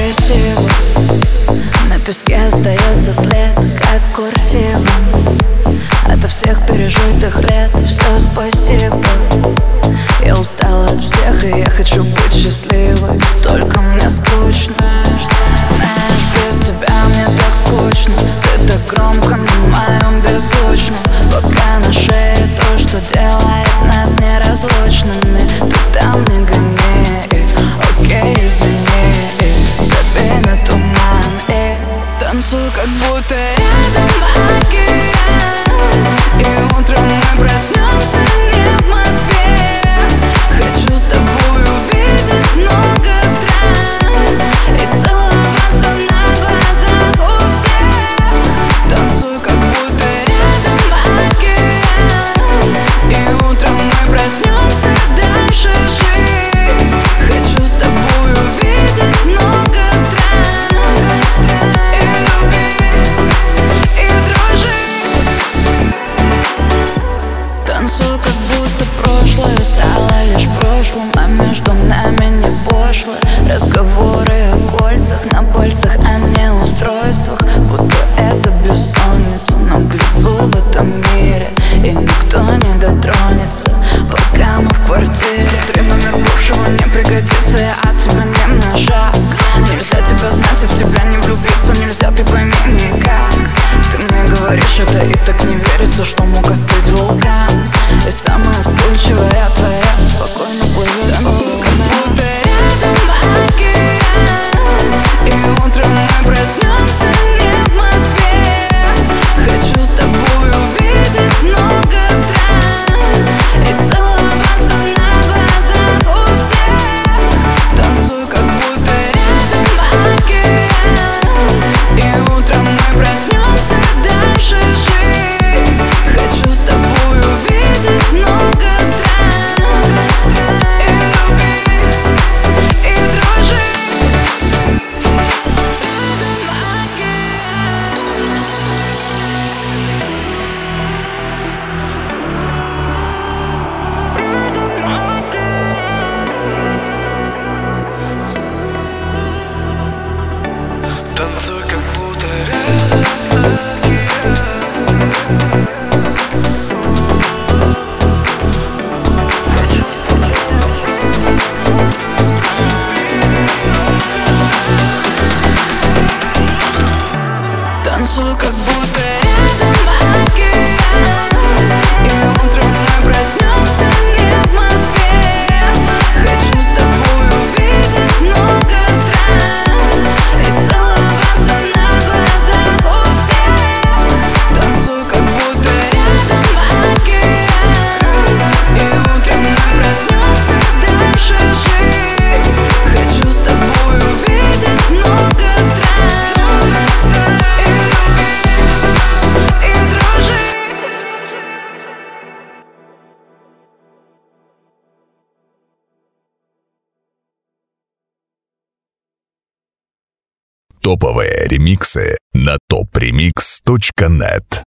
красиво. На песке остается след, как курсив. Ото всех пережитых лет все спасибо. Я устала от всех, и я хочу быть счастливой. Только мне скучно. Знаешь, без тебя мне так скучно. Ты так громко на моем беззвучном. Пока на шее то, что делает нас неразлучными. Ты там не гони, окей, извини. Забей на туман и танцуй, как будто рядом океан. И утром мы проснемся не в Москве. Хочу с тобой увидеть много стран и целоваться на глазах у всех. Танцуй, как будто рядом океан. И утром мы проснемся дальше жить. Хочу с тобой увидеть много стран и любить, и дружить. Танцуй, как будто прошлое стало лишь прошлым, а между нами не пошло. Разговоры о кольцах на пальцах, а не устройствах. Будто это бессонница нам к лицу в этом мире, и никто не дотронется, пока мы в квартире. Смотри, номер бывшего не пригодится, я от тебя не на шаг. Нельзя тебя знать и в тебя не влюбиться. Нельзя, ты пойми никак. Ты мне говоришь это, и так не верится, что мог остыть вулкан. И самая вспыльчивая твоя спокойно плывет. Танцуй, как будто рядом океан. И утром мы проснемся не в Москве. Хочу с тобой увидеть много стран и целоваться на глазах у всех. Танцуй, как будто рядом океан. И утром мы проснемся дальше жить. Хочу с тобой увидеть много стран и любить, и дружить. Танцуй, как будто рядом океан. Танцуй, как будто рядом океан. И утром мы проснемся не в Москве. Хочу с тобой увидеть много стран и целоваться на глазах у всех. Танцуй, как будто рядом океан. И утром мы проснемся дальше жить. Хочу с тобой увидеть много стран и любить, и дружить. Топовые ремиксы на topremix.net.